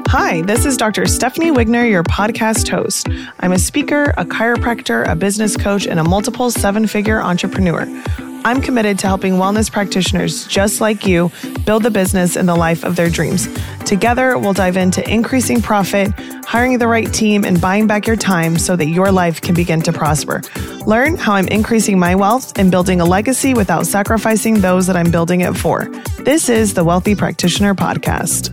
Hi, this is Dr. Stephanie Wigner, your podcast host. I'm a speaker, a chiropractor, a business coach, and a multiple seven-figure entrepreneur. I'm committed to helping wellness practitioners just like you build the business and the life of their dreams. Together, we'll dive into increasing profit, hiring the right team, and buying back your time so that your life can begin to prosper. Learn how I'm increasing my wealth and building a legacy without sacrificing those that I'm building it for. This is the Wealthy Practitioner Podcast.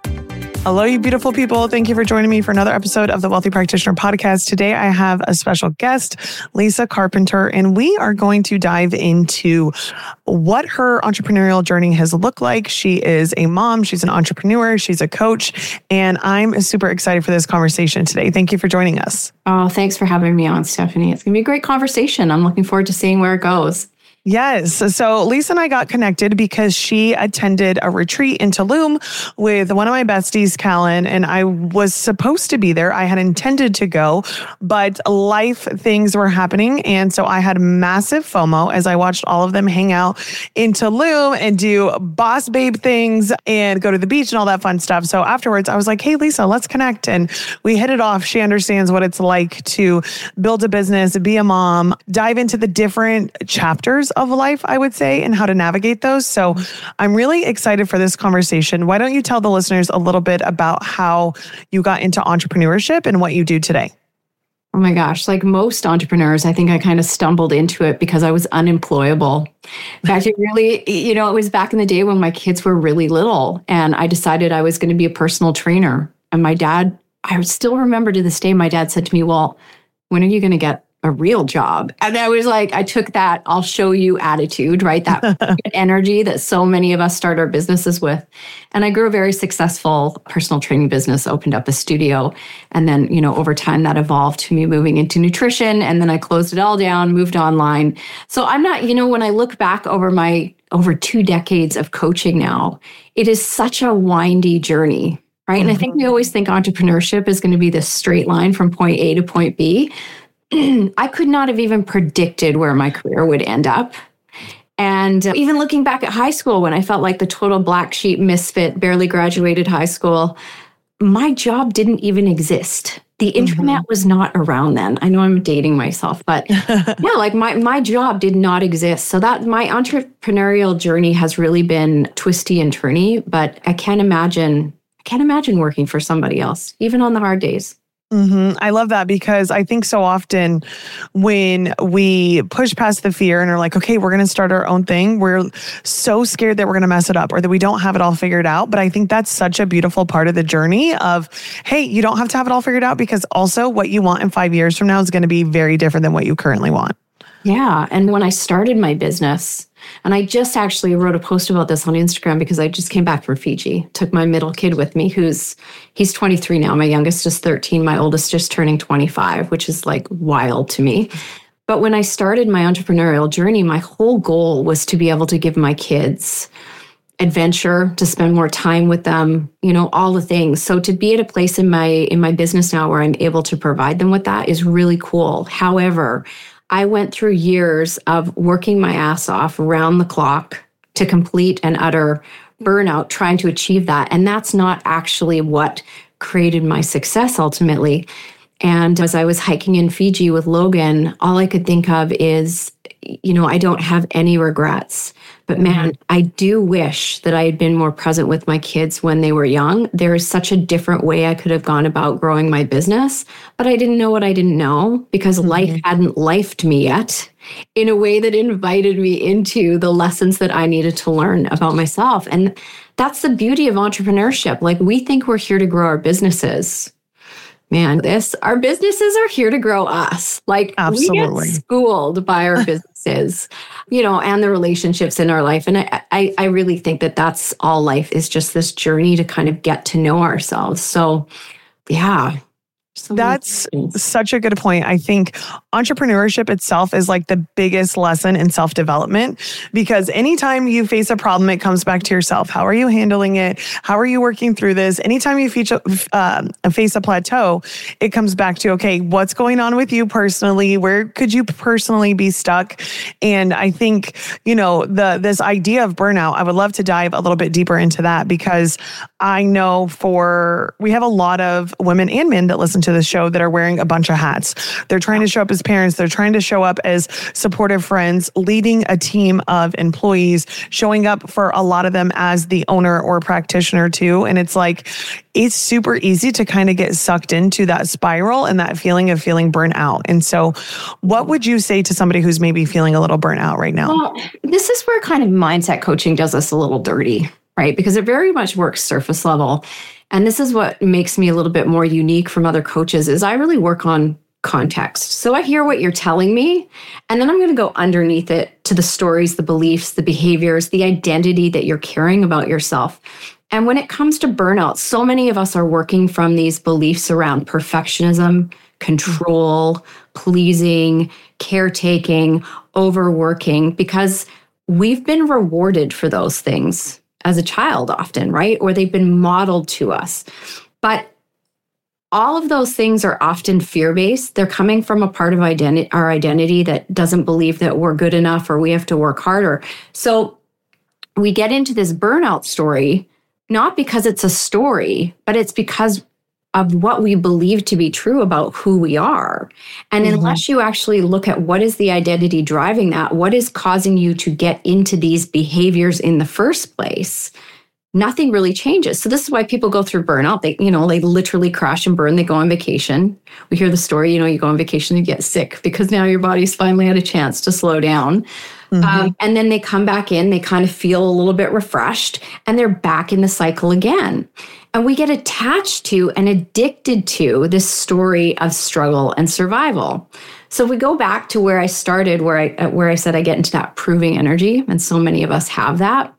Hello, you beautiful people. Thank you for joining me for another episode of the Wealthy Practitioner Podcast. Today, I have a special guest, Lisa Carpenter, and we are going to dive into what her entrepreneurial journey has looked like. She is a mom, she's an entrepreneur, she's a coach, and I'm super excited for this conversation today. Thank you for joining us. Oh, thanks for having me on, Stephanie. It's going to be a great conversation. I'm looking forward to seeing where it goes. Yes. So Lisa and I got connected because she attended a retreat in Tulum with one of my besties, Callan, and I was supposed to be there. I had intended to go, but life things were happening. And so I had massive FOMO as I watched all of them hang out in Tulum and do boss babe things and go to the beach and all that fun stuff. So afterwards I was like, hey, Lisa, let's connect. And we hit it off. She understands what it's like to build a business, be a mom, dive into the different chapters of life, I would say, and how to navigate those. So I'm really excited for this conversation. Why don't you tell the listeners a little bit about how you got into entrepreneurship and what you do today? Oh my gosh, like most entrepreneurs, I think I kind of stumbled into it because I was unemployable. In fact, it really, it was back in the day when my kids were really little and I decided I was going to be a personal trainer. And my dad, I still remember to this day, my dad said to me, well, when are you going to get a real job? And I was like, I took that I'll show you attitude, right? That energy that so many of us start our businesses with. And I grew a very successful personal training business, opened up a studio. And then, over time that evolved to me moving into nutrition. And then I closed it all down, moved online. So I'm not, when I look back over 2 decades of coaching now, it is such a windy journey, right? And I think we always think entrepreneurship is going to be this straight line from point A to point B. I could not have even predicted where my career would end up. And even looking back at high school, when I felt like the total black sheep misfit, barely graduated high school, my job didn't even exist. The internet was not around then. I know I'm dating myself, but yeah, like my job did not exist. So that my entrepreneurial journey has really been twisty and turny, but I can't imagine working for somebody else, even on the hard days. I love that because I think so often when we push past the fear and are like, okay, we're going to start our own thing, we're so scared that we're going to mess it up or that we don't have it all figured out. But I think that's such a beautiful part of the journey of, hey, you don't have to have it all figured out because also what you want in 5 years from now is going to be very different than what you currently want. Yeah. And when I started my business, and I just actually wrote a post about this on Instagram because I just came back from Fiji, took my middle kid with me, he's 23 now. My youngest is 13. My oldest just turning 25, which is like wild to me. But when I started my entrepreneurial journey, my whole goal was to be able to give my kids adventure, to spend more time with them, all the things. So to be at a place in my business now where I'm able to provide them with that is really cool. However, I went through years of working my ass off around the clock to complete and utter burnout, trying to achieve that. And that's not actually what created my success ultimately. And as I was hiking in Fiji with Logan, all I could think of is, I don't have any regrets. But man, I do wish that I had been more present with my kids when they were young. There is such a different way I could have gone about growing my business, but I didn't know what I didn't know because life hadn't lifed me yet in a way that invited me into the lessons that I needed to learn about myself. And that's the beauty of entrepreneurship. Like we think we're here to grow our businesses. Man, our businesses are here to grow us. Like absolutely. We get schooled by our businesses, and the relationships in our life. And I really think that that's all life is, just this journey to kind of get to know ourselves. So yeah, That's such a good point. I think entrepreneurship itself is like the biggest lesson in self-development, because anytime you face a problem, it comes back to yourself. How are you handling it? How are you working through this? Anytime you face a plateau, it comes back to, okay, what's going on with you personally? Where could you personally be stuck? And I think, this idea of burnout, I would love to dive a little bit deeper into that, because I know we have a lot of women and men that listen to the show that are wearing a bunch of hats. They're trying to show up as parents. They're trying to show up as supportive friends, leading a team of employees, showing up for a lot of them as the owner or practitioner too. And it's like, it's super easy to kind of get sucked into that spiral and that feeling of feeling burnt out. And so what would you say to somebody who's maybe feeling a little burnt out right now? Well, this is where kind of mindset coaching does us a little dirty, right? Because it very much works surface level. And this is what makes me a little bit more unique from other coaches, is I really work on context. So I hear what you're telling me, and then I'm going to go underneath it to the stories, the beliefs, the behaviors, the identity that you're carrying about yourself. And when it comes to burnout, so many of us are working from these beliefs around perfectionism, control, pleasing, caretaking, overworking, because we've been rewarded for those things as a child often, right? Or they've been modeled to us. But all of those things are often fear-based. They're coming from a part of our identity that doesn't believe that we're good enough or we have to work harder. So we get into this burnout story, not because it's a story, but it's because of what we believe to be true about who we are. And unless you actually look at what is the identity driving that, what is causing you to get into these behaviors in the first place, nothing really changes. So this is why people go through burnout. They literally crash and burn. They go on vacation. We hear the story, you go on vacation, you get sick because now your body's finally had a chance to slow down. And then they come back in, they kind of feel a little bit refreshed, and they're back in the cycle again. And we get attached to and addicted to this story of struggle and survival. So if we go back to where I started, where I said I get into that proving energy, and so many of us have that.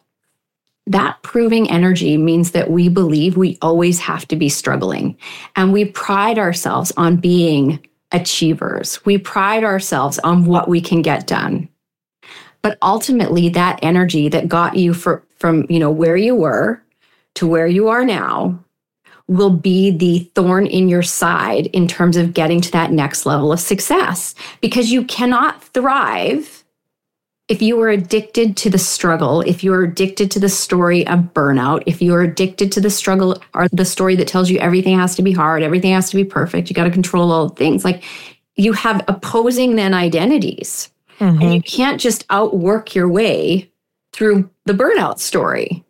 That proving energy means that we believe we always have to be struggling. And we pride ourselves on being achievers. We pride ourselves on what we can get done. But ultimately, that energy that got you from where you were to where you are now will be the thorn in your side in terms of getting to that next level of success. Because you cannot thrive if you are addicted to the struggle, if you're addicted to the story of burnout, if you're addicted to the struggle or the story that tells you everything has to be hard, everything has to be perfect, you got to control all things. Like, you have opposing then identities. And you can't just outwork your way through the burnout story.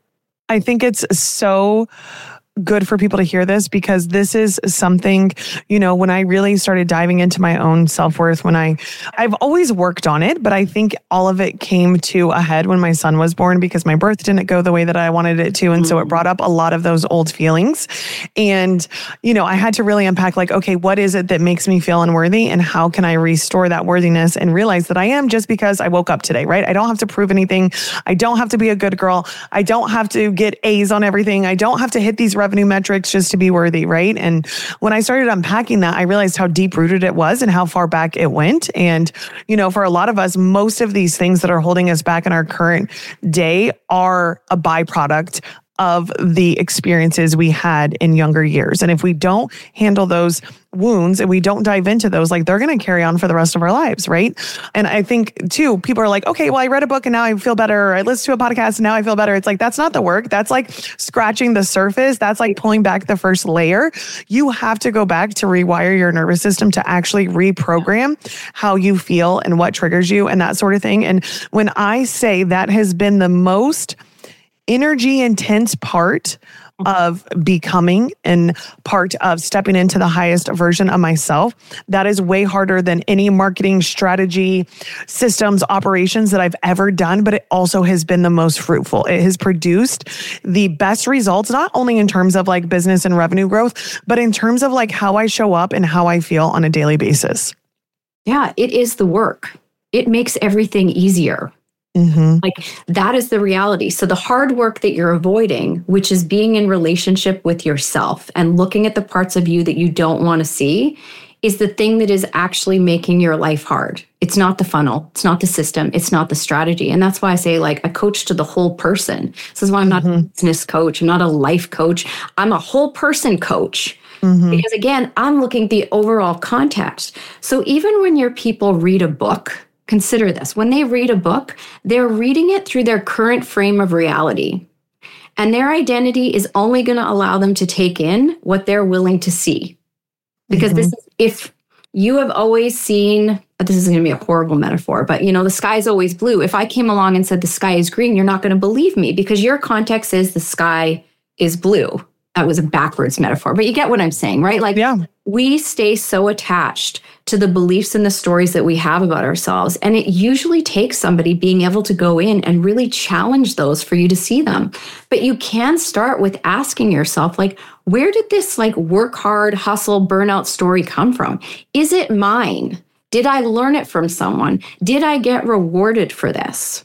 I think it's so good for people to hear this, because this is something, when I really started diving into my own self-worth, I've always worked on it, but I think all of it came to a head when my son was born, because my birth didn't go the way that I wanted it to. And so it brought up a lot of those old feelings. And, I had to really unpack, like, okay, what is it that makes me feel unworthy, and how can I restore that worthiness and realize that I am just because I woke up today, right? I don't have to prove anything. I don't have to be a good girl. I don't have to get A's on everything. I don't have to hit these revenue metrics just to be worthy, right? And when I started unpacking that, I realized how deep rooted it was and how far back it went. And, for a lot of us, most of these things that are holding us back in our current day are a byproduct of the experiences we had in younger years. And if we don't handle those wounds and we don't dive into those, like, they're going to carry on for the rest of our lives, right? And I think too, people are like, okay, well, I read a book and now I feel better. Or I listened to a podcast and now I feel better. It's like, that's not the work. That's like scratching the surface. That's like pulling back the first layer. You have to go back to rewire your nervous system to actually reprogram how you feel and what triggers you and that sort of thing. And when I say that has been the most energy intense part of becoming and part of stepping into the highest version of myself, that is way harder than any marketing strategy, systems, operations that I've ever done, but it also has been the most fruitful. It has produced the best results, not only in terms of like business and revenue growth, but in terms of like how I show up and how I feel on a daily basis. Yeah, it is the work. It makes everything easier. Like that is the reality. So the hard work that you're avoiding, which is being in relationship with yourself and looking at the parts of you that you don't want to see, is the thing that is actually making your life hard. It's not the funnel. It's not the system. It's not the strategy. And that's why I say, like, a coach to the whole person. This is why I'm not a business coach. I'm not a life coach. I'm a whole person coach. Because again, I'm looking at the overall context. So even when your people read a book, consider this. When they read a book, they're reading it through their current frame of reality. And their identity is only going to allow them to take in what they're willing to see. Because this is, if you have always seen, this is going to be a horrible metaphor, but the sky is always blue. If I came along and said the sky is green, you're not going to believe me because your context is the sky is blue. That was a backwards metaphor, but you get what I'm saying, right? Like, we stay so attached to the beliefs and the stories that we have about ourselves. And it usually takes somebody being able to go in and really challenge those for you to see them. But you can start with asking yourself, like, where did this like work hard, hustle, burnout story come from? Is it mine? Did I learn it from someone? Did I get rewarded for this?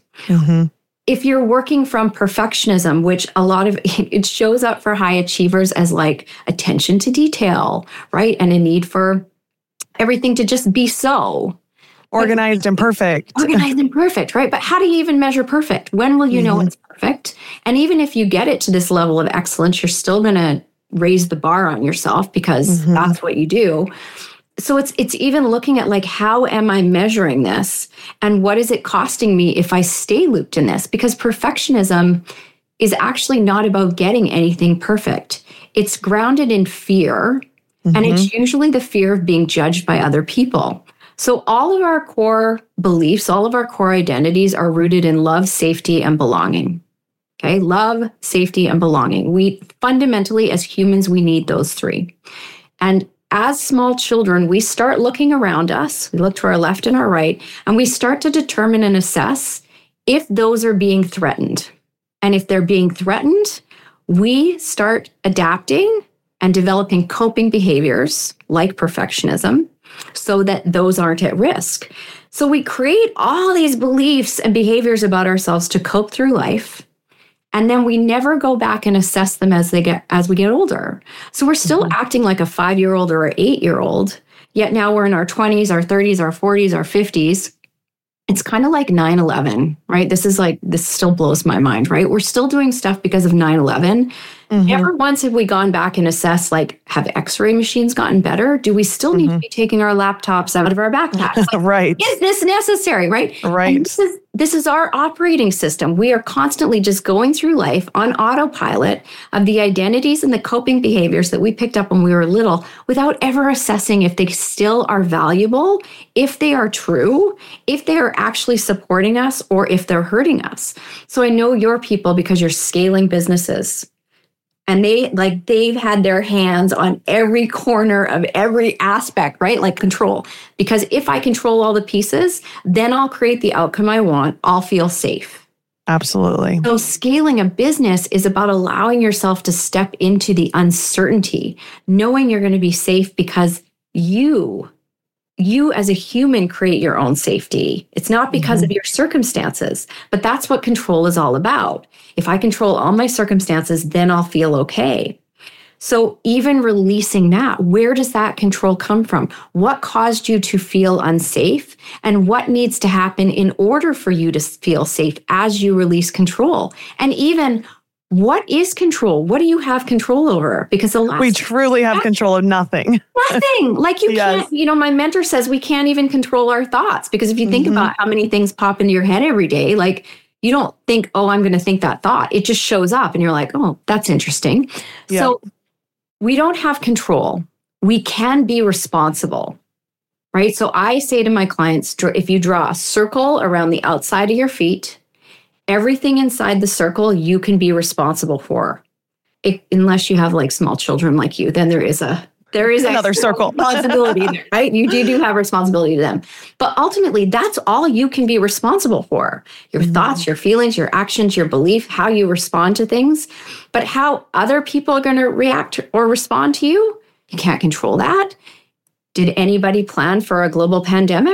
If you're working from perfectionism, which a lot of it shows up for high achievers as like attention to detail, right? And a need for everything to just be so organized and perfect. Organized and perfect, right? But how do you even measure perfect? When will you know it's perfect? And even if you get it to this level of excellence, you're still going to raise the bar on yourself because that's what you do. So it's even looking at like, how am I measuring this? And what is it costing me if I stay looped in this? Because perfectionism is actually not about getting anything perfect. It's grounded in fear. And it's usually the fear of being judged by other people. So all of our core beliefs, all of our core identities are rooted in love, safety, and belonging. Okay, love, safety, and belonging. We fundamentally, as humans, we need those three. And as small children, we start looking around us, we look to our left and our right, and we start to determine and assess if those are being threatened. And if they're being threatened, we start adapting and developing coping behaviors like perfectionism so that those aren't at risk. So we create all these beliefs and behaviors about ourselves to cope through life. And then we never go back and assess them as we get older. So we're still acting like a 5-year-old or an 8-year-old, yet now we're in our 20s, our 30s, our 40s, our 50s. It's kind of like 9/11, right? This still blows my mind, right? We're still doing stuff because of 9/11. Never once have we gone back and assessed, like, have x-ray machines gotten better? Do we still need to be taking our laptops out of our backpacks? Like, right. Is this necessary, right? Right. And this is our operating system. We are constantly just going through life on autopilot of the identities and the coping behaviors that we picked up when we were little without ever assessing if they still are valuable, if they are true, if they are actually supporting us, or if they're hurting us. So I know your people because you're scaling businesses. And they've had their hands on every corner of every aspect, right? Like control. Because if I control all the pieces, then I'll create the outcome I want. I'll feel safe. Absolutely. So scaling a business is about allowing yourself to step into the uncertainty, knowing you're going to be safe because you as a human create your own safety. It's not because of your circumstances, but that's what control is all about. If I control all my circumstances, then I'll feel okay. So even releasing that, where does that control come from? What caused you to feel unsafe? And what needs to happen in order for you to feel safe as you release control? And even, what is control? What do you have control over? Because we truly have control of nothing. Nothing. Like you can't, my mentor says we can't even control our thoughts, because if you think about how many things pop into your head every day, like you don't think, oh, I'm going to think that thought. It just shows up and you're like, oh, that's interesting. Yeah. So we don't have control. We can be responsible, right? So I say to my clients, if you draw a circle around the outside of your feet, everything inside the circle you can be responsible for. Unless you have like small children like you, then there is another circle responsibility there, right? You do have responsibility to them. But ultimately, that's all you can be responsible for. Your thoughts, your feelings, your actions, your belief, how you respond to things. But how other people are going to react or respond to you, you can't control that. Did anybody plan for a global pandemic?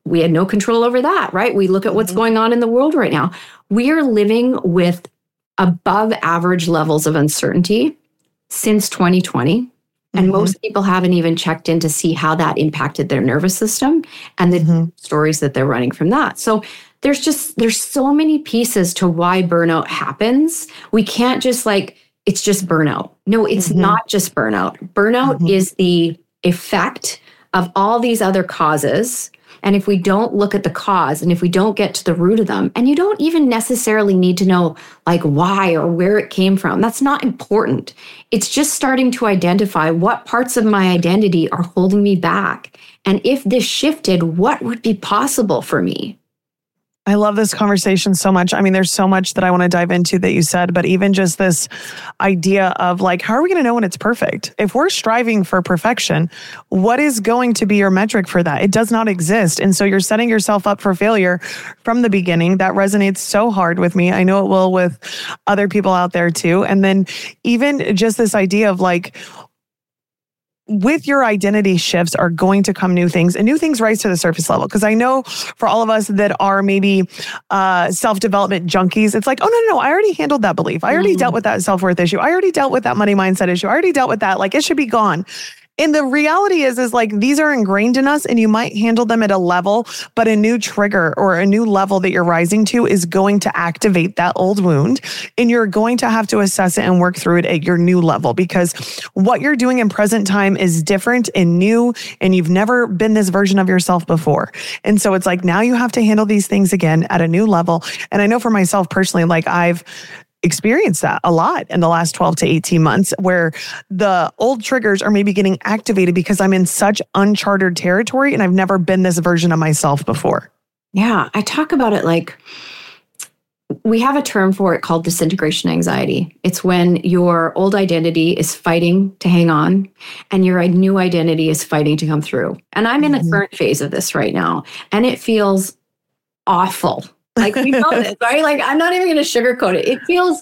we had no control over that, right? We look at what's going on in the world right now. We are living with above average levels of uncertainty since 2020. And most people haven't even checked in to see how that impacted their nervous system and the stories that they're running from that. So there's so many pieces to why burnout happens. We can't just it's just burnout. No, it's not just burnout. Burnout is the effect of all these other causes. And if we don't look at the cause and if we don't get to the root of them, and you don't even necessarily need to know why or where it came from, that's not important. It's just starting to identify what parts of my identity are holding me back. And if this shifted, what would be possible for me? I love this conversation so much. I mean, there's so much that I want to dive into that you said, but even just this idea of how are we going to know when it's perfect? If we're striving for perfection, what is going to be your metric for that? It does not exist. And so you're setting yourself up for failure from the beginning. That resonates so hard with me. I know it will with other people out there too. And then even just this idea of with your identity shifts are going to come new things, and new things rise to the surface level. Because I know for all of us that are maybe self-development junkies, it's no, I already handled that belief. I already dealt with that self-worth issue. I already dealt with that money mindset issue. I already dealt with that. It should be gone. And the reality is these are ingrained in us, and you might handle them at a level, but a new trigger or a new level that you're rising to is going to activate that old wound, and you're going to have to assess it and work through it at your new level, because what you're doing in present time is different and new, and you've never been this version of yourself before. And so it's now you have to handle these things again at a new level. And I know for myself personally, I've experienced that a lot in the last 12 to 18 months, where the old triggers are maybe getting activated because I'm in such uncharted territory and I've never been this version of myself before. Yeah, I talk about it we have a term for it called disintegration anxiety. It's when your old identity is fighting to hang on and your new identity is fighting to come through. And I'm in the current phase of this right now, and it feels awful. We know this, right? I'm not even going to sugarcoat it. It feels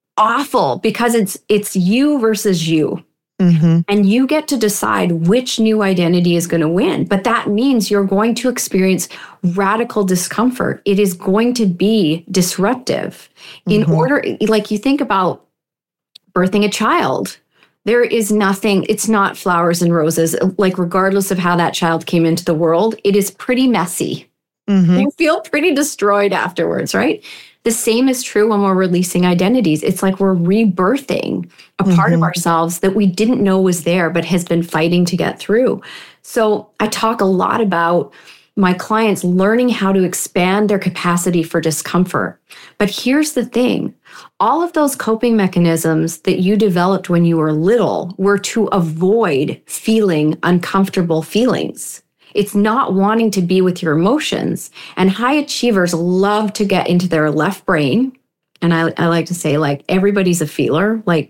awful because it's you versus you. And you get to decide which new identity is going to win. But that means you're going to experience radical discomfort. It is going to be disruptive. In order, you think about birthing a child, there is nothing, it's not flowers and roses. Regardless of how that child came into the world, it is pretty messy. You feel pretty destroyed afterwards, right? The same is true when we're releasing identities. It's we're rebirthing a part of ourselves that we didn't know was there, but has been fighting to get through. So I talk a lot about my clients learning how to expand their capacity for discomfort. But here's the thing. All of those coping mechanisms that you developed when you were little were to avoid feeling uncomfortable feelings. It's not wanting to be with your emotions. And high achievers love to get into their left brain. And I like to say, everybody's a feeler, not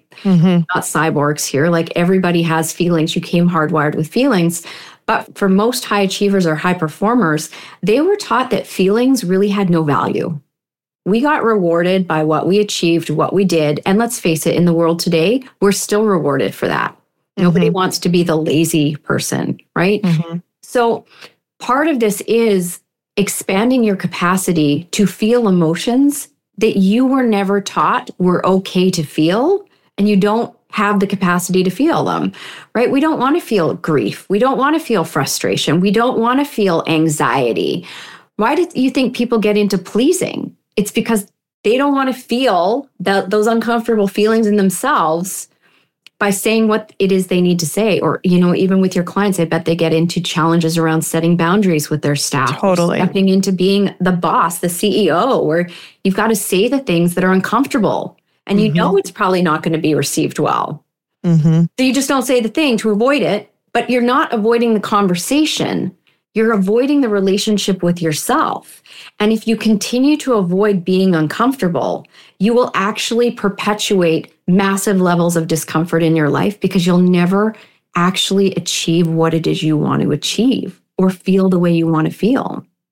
cyborgs here. Everybody has feelings. You came hardwired with feelings. But for most high achievers or high performers, they were taught that feelings really had no value. We got rewarded by what we achieved, what we did. And let's face it, in the world today, we're still rewarded for that. Nobody wants to be the lazy person, right? So part of this is expanding your capacity to feel emotions that you were never taught were okay to feel, and you don't have the capacity to feel them, right? We don't want to feel grief. We don't want to feel frustration. We don't want to feel anxiety. Why do you think people get into pleasing? It's because they don't want to feel those uncomfortable feelings in themselves by saying what it is they need to say. Or, even with your clients, I bet they get into challenges around setting boundaries with their staff. Totally. Stepping into being the boss, the CEO, where you've got to say the things that are uncomfortable. And it's probably not going to be received well. So you just don't say the thing to avoid it, but you're not avoiding the conversation. You're avoiding the relationship with yourself. And if you continue to avoid being uncomfortable, you will actually perpetuate massive levels of discomfort in your life because you'll never actually achieve what it is you want to achieve or feel the way you want to feel.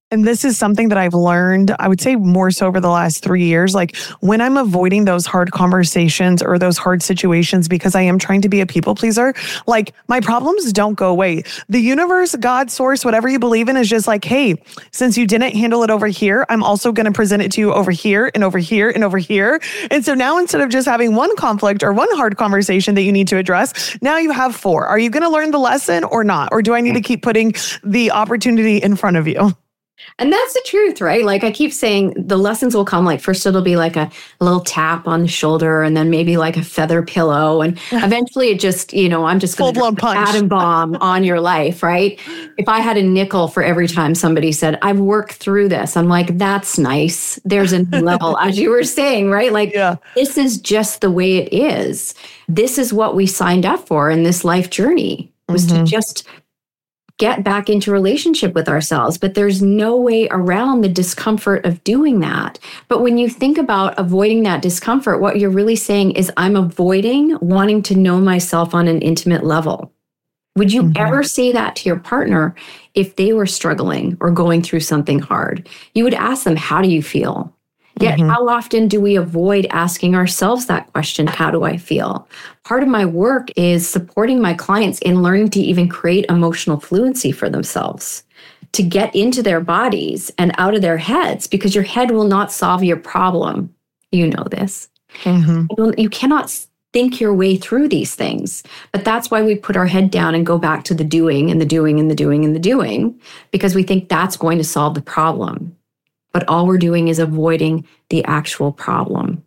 And this is something that I've learned, I would say more so over the last 3 years. Like when I'm avoiding those hard conversations or those hard situations because I am trying to be a people pleaser, like my problems don't go away. The universe, God, source, whatever you believe in is just like, hey, since you didn't handle it over here, I'm also going to present it to you over here and over here and over here. And so now instead of just having one conflict or one hard conversation that you need to address, now you have 4. Are you going to learn the lesson or not? Or do I need to keep putting the opportunity in front of you? And that's the truth, right? Like I keep saying, the lessons will come. Like first it'll be like a little tap on the shoulder and then maybe like a feather pillow. And eventually it just, I'm just going to atom bomb on your life, right? If I had a nickel for every time somebody said, I've worked through this, I'm like, that's nice. There's a level, as you were saying, right? Like This is just the way it is. This is what we signed up for in this life journey, was to just get back into relationship with ourselves. But there's no way around the discomfort of doing that. But when you think about avoiding that discomfort, what you're really saying is I'm avoiding wanting to know myself on an intimate level. Would you ever say that to your partner if they were struggling or going through something hard? You would ask them, how do you feel? Yet how often do we avoid asking ourselves that question, how do I feel? Part of my work is supporting my clients in learning to even create emotional fluency for themselves, to get into their bodies and out of their heads, because your head will not solve your problem. You know this. You cannot think your way through these things. But that's why we put our head down and go back to the doing and the doing and the doing and the doing, because we think that's going to solve the problem. But all we're doing is avoiding the actual problem.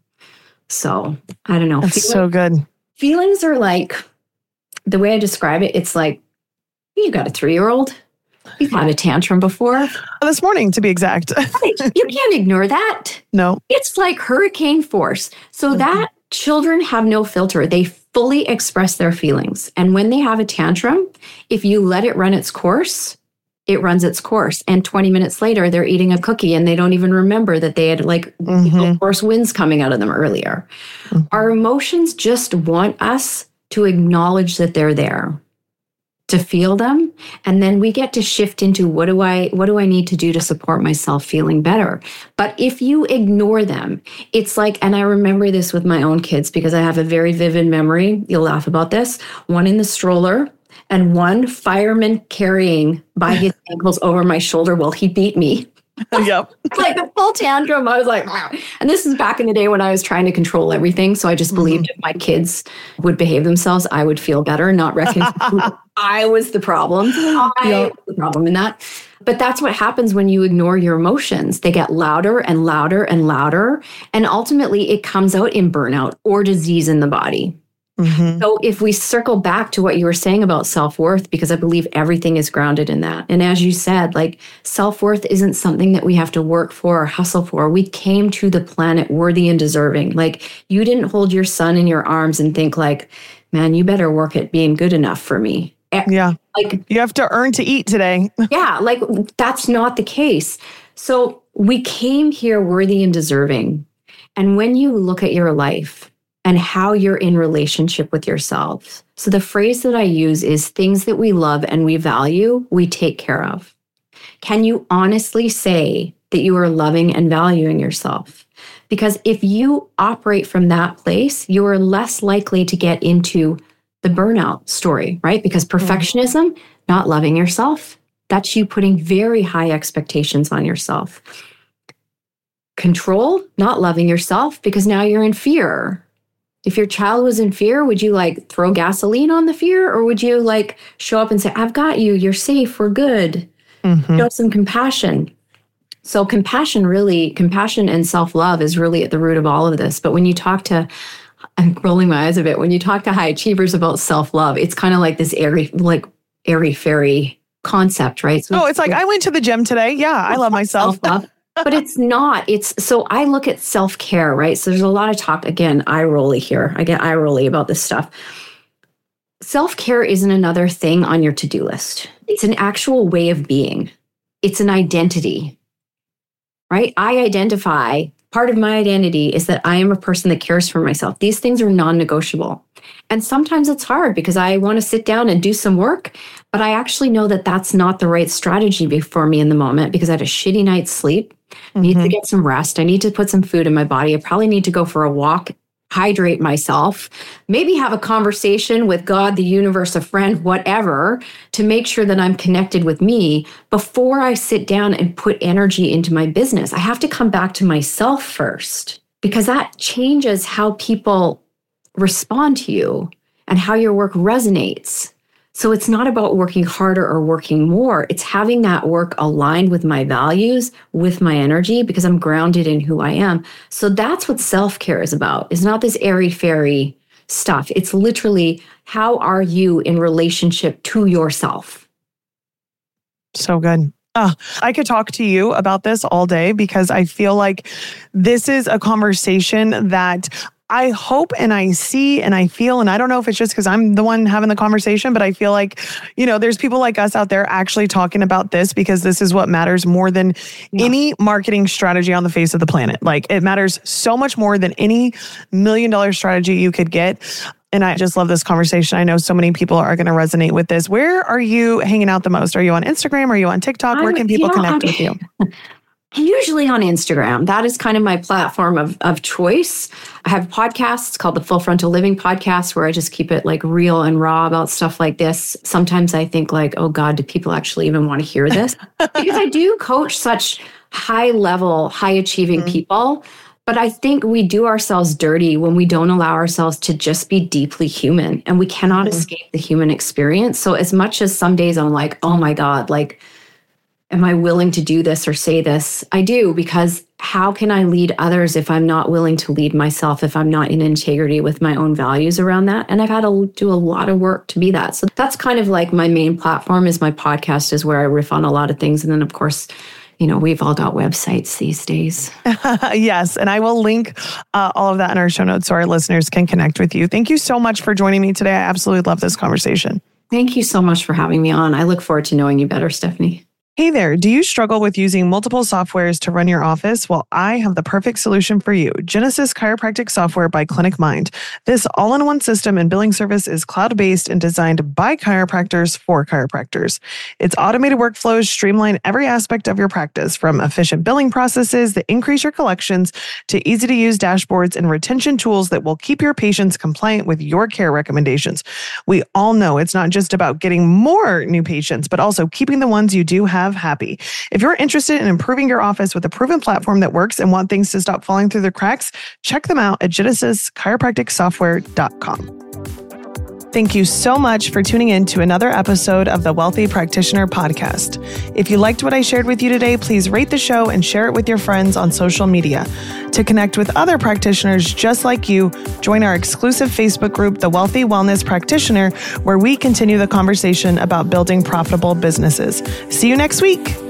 So I don't know. That's so good. Feelings are like, the way I describe it, it's like, you got a 3-year-old. You've had a tantrum before. This morning, to be exact. You can't ignore that. No. It's like hurricane force. So that children have no filter. They fully express their feelings. And when they have a tantrum, if you let it run its course, it runs its course. And 20 minutes later, they're eating a cookie and they don't even remember that they had force winds coming out of them earlier. Our emotions just want us to acknowledge that they're there, to feel them. And then we get to shift into what do I need to do to support myself feeling better? But if you ignore them, it's like, and I remember this with my own kids because I have a very vivid memory. You'll laugh about this. One in the stroller, and one fireman carrying by his ankles over my shoulder while he beat me. Yep. Like the full tantrum. I was like, wow. And this is back in the day when I was trying to control everything. So I just believed if my kids would behave themselves, I would feel better, not recognize I was the problem. I was the problem in that. But that's what happens when you ignore your emotions. They get louder and louder and louder. And ultimately it comes out in burnout or disease in the body. So if we circle back to what you were saying about self-worth, because I believe everything is grounded in that. And as you said, like self-worth isn't something that we have to work for or hustle for. We came to the planet worthy and deserving. Like you didn't hold your son in your arms and think like, man, you better work at being good enough for me. Yeah. Like you have to earn to eat today. Yeah. Like that's not the case. So we came here worthy and deserving. And when you look at your life, and how you're in relationship with yourself. So the phrase that I use is things that we love and we value, we take care of. Can you honestly say that you are loving and valuing yourself? Because if you operate from that place, you are less likely to get into the burnout story, right? Because perfectionism, not loving yourself, that's you putting very high expectations on yourself. Control, not loving yourself because now you're in fear. If your child was in fear, would you like throw gasoline on the fear? Or would you like show up and say, I've got you, you're safe, we're good. Show some compassion. So compassion and self-love is really at the root of all of this. But when you talk to, I'm rolling my eyes a bit, when you talk to high achievers about self-love, it's kind of like this airy-fairy concept, right? So it's like, I went to the gym today. Yeah, I love myself. Self-love. But it's not. So I look at self-care, right? So there's a lot of talk, again, eye-rolly here. I get eye-rolly about this stuff. Self-care isn't another thing on your to-do list. It's an actual way of being. It's an identity, right? Part of my identity is that I am a person that cares for myself. These things are non-negotiable. And sometimes it's hard because I want to sit down and do some work, But I actually know that that's not the right strategy for me in the moment because I had a shitty night's sleep. I need to get some rest. I need to put some food in my body. I probably need to go for a walk, hydrate myself, maybe have a conversation with God, the universe, a friend, whatever, to make sure that I'm connected with me before I sit down and put energy into my business. I have to come back to myself first because that changes how people respond to you and how your work resonates. So it's not about working harder or working more. It's having that work aligned with my values, with my energy, because I'm grounded in who I am. So that's what self-care is about. It's not this airy-fairy stuff. It's literally, how are you in relationship to yourself? So good. I could talk to you about this all day because I feel like this is a conversation that I hope and I see and I feel, and I don't know if it's just because I'm the one having the conversation, but I feel like, there's people like us out there actually talking about this because this is what matters more than any marketing strategy on the face of the planet. Like, it matters so much more than any $1 million strategy you could get. And I just love this conversation. I know so many people are going to resonate with this. Where are you hanging out the most? Are you on Instagram? Are you on TikTok? Where can people connect with you? Usually on Instagram. That is kind of my platform of choice. I have podcasts called the Full Frontal Living Podcast where I just keep it like real and raw about stuff like this. Sometimes I think like, oh God, do people actually even want to hear this? Because I do coach such high level, high achieving people. But I think we do ourselves dirty when we don't allow ourselves to just be deeply human, and we cannot escape the human experience. So as much as some days I'm like, oh my God, like, am I willing to do this or say this? I do, because how can I lead others if I'm not willing to lead myself, if I'm not in integrity with my own values around that? And I've had to do a lot of work to be that. So that's kind of like my main platform is my podcast, is where I riff on a lot of things. And then of course, we've all got websites these days. Yes. And I will link all of that in our show notes so our listeners can connect with you. Thank you so much for joining me today. I absolutely love this conversation. Thank you so much for having me on. I look forward to knowing you better, Stephanie. Hey there, do you struggle with using multiple softwares to run your office? Well, I have the perfect solution for you. Genesis Chiropractic Software by Clinic Mind. This all-in-one system and billing service is cloud-based and designed by chiropractors for chiropractors. Its automated workflows streamline every aspect of your practice, from efficient billing processes that increase your collections to easy-to-use dashboards and retention tools that will keep your patients compliant with your care recommendations. We all know it's not just about getting more new patients, but also keeping the ones you do have happy. If you're interested in improving your office with a proven platform that works and want things to stop falling through the cracks, check them out at GenesisChiropracticSoftware.com. Thank you so much for tuning in to another episode of the Wealthy Practitioner Podcast. If you liked what I shared with you today, please rate the show and share it with your friends on social media. To connect with other practitioners just like you, join our exclusive Facebook group, The Wealthy Wellness Practitioner, where we continue the conversation about building profitable businesses. See you next week.